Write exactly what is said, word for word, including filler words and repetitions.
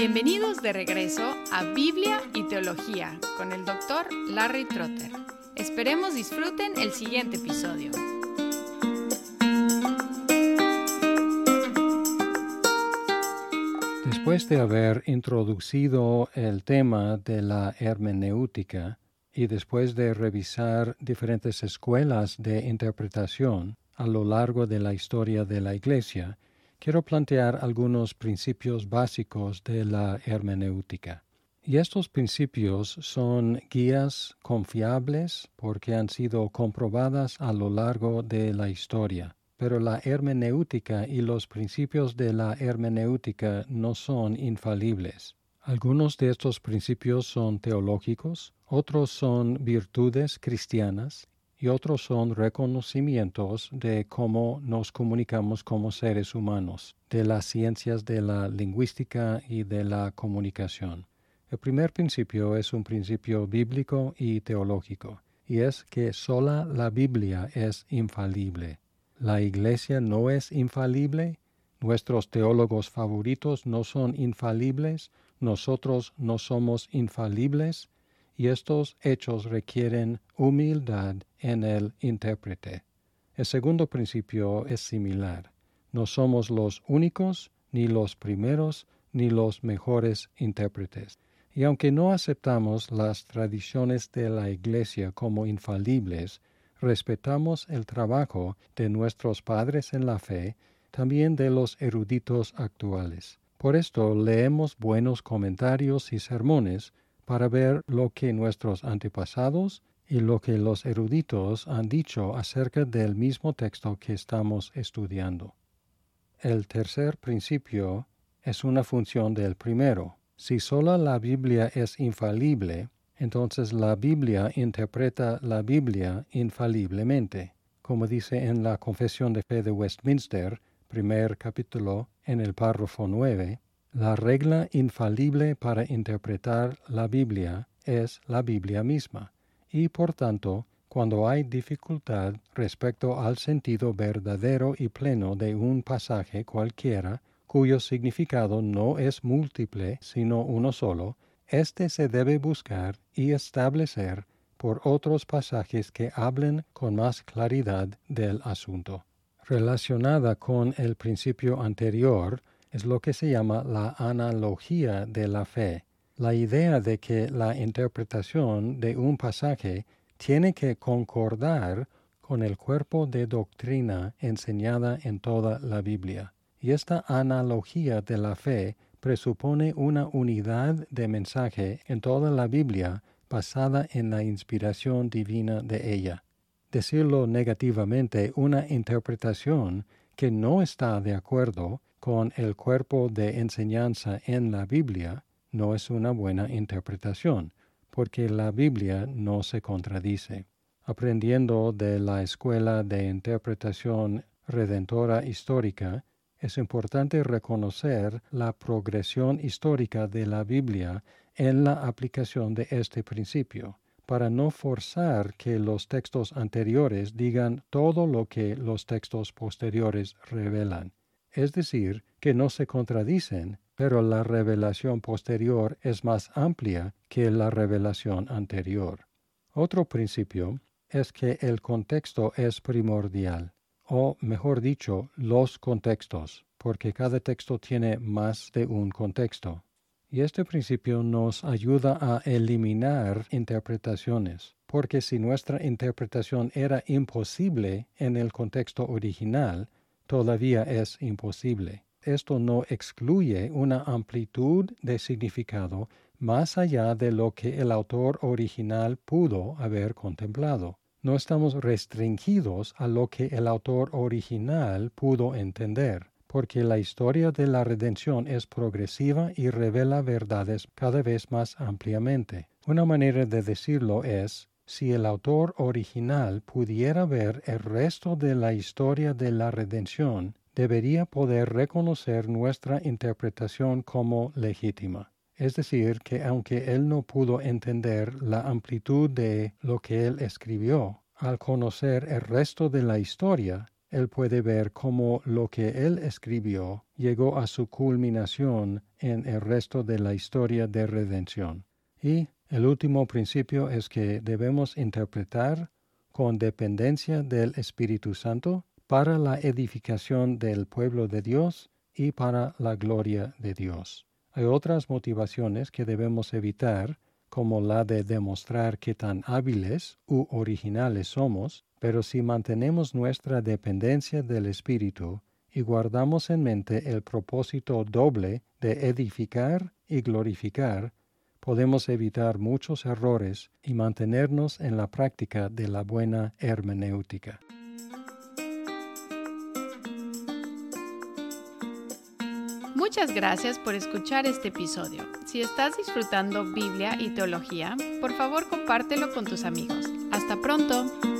Bienvenidos de regreso a Biblia y Teología con el doctor Larry Trotter. Esperemos disfruten el siguiente episodio. Después de haber introducido el tema de la hermenéutica y después de revisar diferentes escuelas de interpretación a lo largo de la historia de la Iglesia, quiero plantear algunos principios básicos de la hermenéutica. Y estos principios son guías confiables porque han sido comprobadas a lo largo de la historia. Pero la hermenéutica y los principios de la hermenéutica no son infalibles. Algunos de estos principios son teológicos, otros son virtudes cristianas y otros son reconocimientos de cómo nos comunicamos como seres humanos, de las ciencias de la lingüística y de la comunicación. El primer principio es un principio bíblico y teológico, y es que sola la Biblia es infalible. La Iglesia no es infalible, nuestros teólogos favoritos no son infalibles, nosotros no somos infalibles, y estos hechos requieren humildad en el intérprete. El segundo principio es similar. No somos los únicos, ni los primeros, ni los mejores intérpretes. Y aunque no aceptamos las tradiciones de la Iglesia como infalibles, respetamos el trabajo de nuestros padres en la fe, también de los eruditos actuales. Por esto leemos buenos comentarios y sermones para ver lo que nuestros antepasados y lo que los eruditos han dicho acerca del mismo texto que estamos estudiando. El tercer principio es una función del primero. Si sola la Biblia es infalible, entonces la Biblia interpreta la Biblia infaliblemente. Como dice en la Confesión de Fe de Westminster, primer capítulo, en el párrafo nueve, la regla infalible para interpretar la Biblia es la Biblia misma, y por tanto, cuando hay dificultad respecto al sentido verdadero y pleno de un pasaje cualquiera, cuyo significado no es múltiple sino uno solo, Este se debe buscar y establecer por otros pasajes que hablen con más claridad del asunto. Relacionada con el principio anterior es lo que se llama la analogía de la fe, la idea de que la interpretación de un pasaje tiene que concordar con el cuerpo de doctrina enseñada en toda la Biblia. Y esta analogía de la fe presupone una unidad de mensaje en toda la Biblia basada en la inspiración divina de ella. Decirlo negativamente, una interpretación que no está de acuerdo con el cuerpo de enseñanza en la Biblia no es una buena interpretación, porque la Biblia no se contradice. Aprendiendo de la escuela de interpretación redentora histórica, es importante reconocer la progresión histórica de la Biblia en la aplicación de este principio, para no forzar que los textos anteriores digan todo lo que los textos posteriores revelan. Es decir, que no se contradicen, pero la revelación posterior es más amplia que la revelación anterior. Otro principio es que el contexto es primordial. O mejor dicho, los contextos, porque cada texto tiene más de un contexto. Y este principio nos ayuda a eliminar interpretaciones, porque si nuestra interpretación era imposible en el contexto original, todavía es imposible. Esto no excluye una amplitud de significado más allá de lo que el autor original pudo haber contemplado. No estamos restringidos a lo que el autor original pudo entender, porque la historia de la redención es progresiva y revela verdades cada vez más ampliamente. Una manera de decirlo es, si el autor original pudiera ver el resto de la historia de la redención, debería poder reconocer nuestra interpretación como legítima. Es decir, que aunque él no pudo entender la amplitud de lo que él escribió, al conocer el resto de la historia, él puede ver cómo lo que él escribió llegó a su culminación en el resto de la historia de redención. Y el último principio es que debemos interpretar con dependencia del Espíritu Santo para la edificación del pueblo de Dios y para la gloria de Dios. Hay otras motivaciones que debemos evitar, como la de demostrar qué tan hábiles u originales somos, pero si mantenemos nuestra dependencia del Espíritu y guardamos en mente el propósito doble de edificar y glorificar, podemos evitar muchos errores y mantenernos en la práctica de la buena hermenéutica. Muchas gracias por escuchar este episodio. Si estás disfrutando Biblia y teología, por favor compártelo con tus amigos. ¡Hasta pronto!